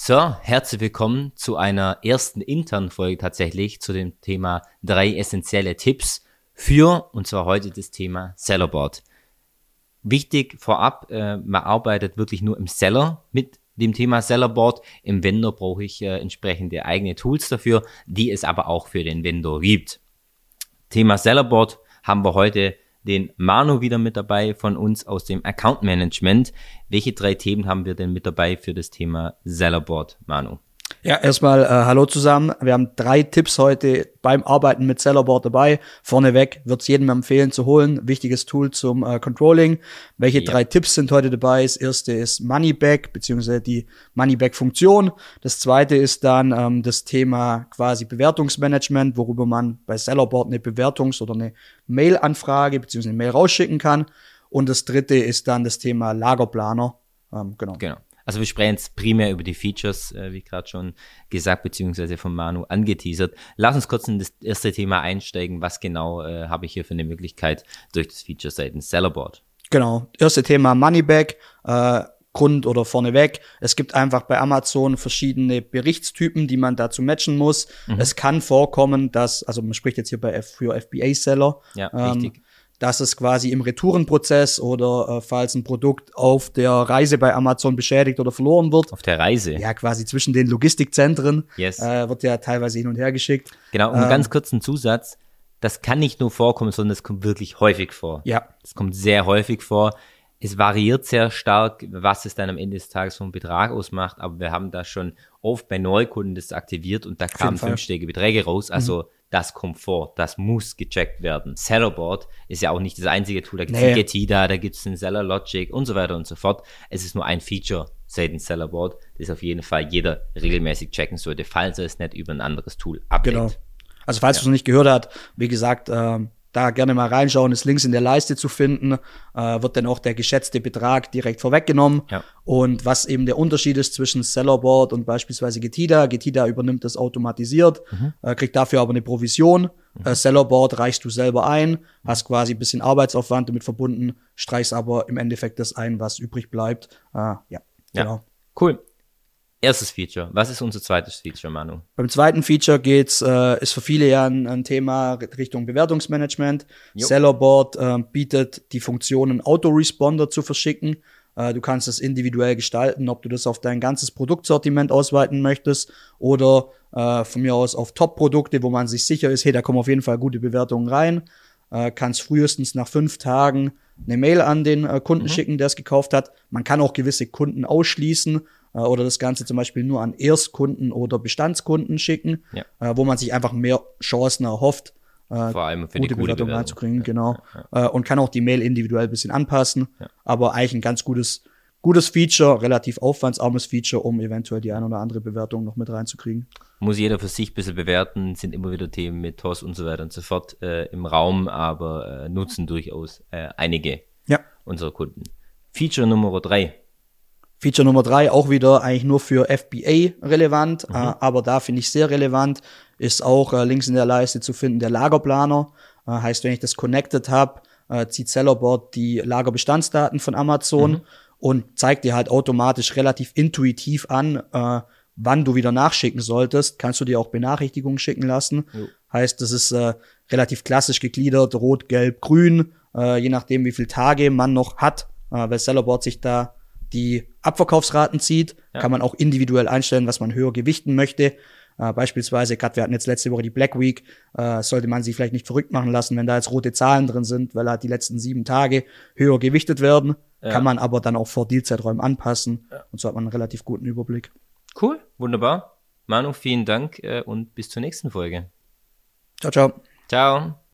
So, herzlich willkommen zu einer ersten internen Folge tatsächlich zu dem Thema 3 essentielle Tipps für, und zwar heute das Thema Sellerboard. Wichtig vorab, man arbeitet wirklich nur im Seller mit dem Thema Sellerboard. Im Vendor brauche ich entsprechende eigene Tools dafür, die es aber auch für den Vendor gibt. Thema Sellerboard haben wir heute den Manu wieder mit dabei von uns aus dem Account Management. Welche 3 Themen haben wir denn mit dabei für das Thema Sellerboard, Manu? Ja, erstmal hallo zusammen. Wir haben 3 Tipps heute beim Arbeiten mit Sellerboard dabei. Vorneweg würde es jedem empfehlen zu holen. Wichtiges Tool zum Controlling. Welche 3 Tipps sind heute dabei? Das erste ist Moneyback, beziehungsweise die Moneyback-Funktion. Das zweite ist dann das Thema quasi Bewertungsmanagement, worüber man bei Sellerboard eine Bewertungs- oder eine Mail-Anfrage, beziehungsweise eine Mail rausschicken kann. Und das dritte ist dann das Thema Lagerplaner. Genau. Also wir sprechen jetzt primär über die Features, wie gerade schon gesagt, beziehungsweise von Manu angeteasert. Lass uns kurz in das erste Thema einsteigen. Was genau habe ich hier für eine Möglichkeit durch das Feature seitens Sellerboard? Genau, erste Thema Moneyback. Grund oder vorneweg. Es gibt einfach bei Amazon verschiedene Berichtstypen, die man dazu matchen muss. Es kann vorkommen, dass, also man spricht jetzt hier für FBA-Seller, Ja, richtig. dass es quasi im Retourenprozess oder falls ein Produkt auf der Reise bei Amazon beschädigt oder verloren wird. Auf der Reise? Ja, quasi zwischen den Logistikzentren. Yes. Wird ja teilweise hin und her geschickt. Genau, und ganz kurzen Zusatz. Das kann nicht nur vorkommen, sondern es kommt wirklich häufig vor. Ja. Es kommt sehr häufig vor. Es variiert sehr stark, was es dann am Ende des Tages vom Betrag ausmacht, aber wir haben das schon oft bei Neukunden das aktiviert und da kamen 5-stellige Beträge raus, also das kommt vor, das muss gecheckt werden. Sellerboard ist ja auch nicht das einzige Tool, da gibt es ein Getida, da gibt es ein Seller Logic und so weiter und so fort. Es ist nur ein Feature seitens Sellerboard, das auf jeden Fall jeder regelmäßig checken sollte, falls er es nicht über ein anderes Tool abdeckt. Genau. Also falls du es noch nicht gehört hast, wie gesagt, da gerne mal reinschauen, ist links in der Leiste zu finden, wird dann auch der geschätzte Betrag direkt vorweggenommen. Ja. Und was eben der Unterschied ist zwischen Sellerboard und beispielsweise Getida. Getida übernimmt das automatisiert, kriegt dafür aber eine Provision. Sellerboard reichst du selber ein, hast quasi ein bisschen Arbeitsaufwand damit verbunden, streichst aber im Endeffekt das ein, was übrig bleibt. Genau. Cool. Erstes Feature. Was ist unser zweites Feature, Manu? Beim zweiten Feature ist für viele ja ein Thema Richtung Bewertungsmanagement. Sellerboard bietet die Funktion, einen Autoresponder zu verschicken. Du kannst es individuell gestalten, ob du das auf dein ganzes Produktsortiment ausweiten möchtest oder von mir aus auf Top-Produkte, wo man sich sicher ist, hey, da kommen auf jeden Fall gute Bewertungen rein. Kannst frühestens nach 5 Tagen eine Mail an den Kunden schicken, der es gekauft hat. Man kann auch gewisse Kunden ausschließen oder das Ganze zum Beispiel nur an Erstkunden oder Bestandskunden schicken, wo man sich einfach mehr Chancen erhofft, vor allem für gute Bewertung reinzukriegen, genau. Und kann auch die Mail individuell ein bisschen anpassen, aber eigentlich ein ganz gutes Feature, relativ aufwandsarmes Feature, um eventuell die ein oder andere Bewertung noch mit reinzukriegen. Muss jeder für sich ein bisschen bewerten, sind immer wieder Themen mit TOS und so weiter und so fort im Raum, aber nutzen durchaus einige unserer Kunden. Feature Nummer 3. Feature Nummer 3, auch wieder eigentlich nur für FBA relevant, aber da finde ich sehr relevant, ist auch links in der Leiste zu finden, der Lagerplaner. Heißt, wenn ich das connected habe, zieht Sellerboard die Lagerbestandsdaten von Amazon und zeigt dir halt automatisch relativ intuitiv an, wann du wieder nachschicken solltest. Kannst du dir auch Benachrichtigungen schicken lassen. Heißt, das ist relativ klassisch gegliedert, rot, gelb, grün, je nachdem, wie viele Tage man noch hat, weil Sellerboard sich da die Abverkaufsraten zieht, kann man auch individuell einstellen, was man höher gewichten möchte. Beispielsweise, wir hatten jetzt letzte Woche die Black Week, sollte man sich vielleicht nicht verrückt machen lassen, wenn da jetzt rote Zahlen drin sind, weil halt die letzten 7 Tage höher gewichtet werden, kann man aber dann auch vor Dealzeiträumen anpassen und so hat man einen relativ guten Überblick. Cool, wunderbar. Manu, vielen Dank und bis zur nächsten Folge. Ciao, ciao. Ciao.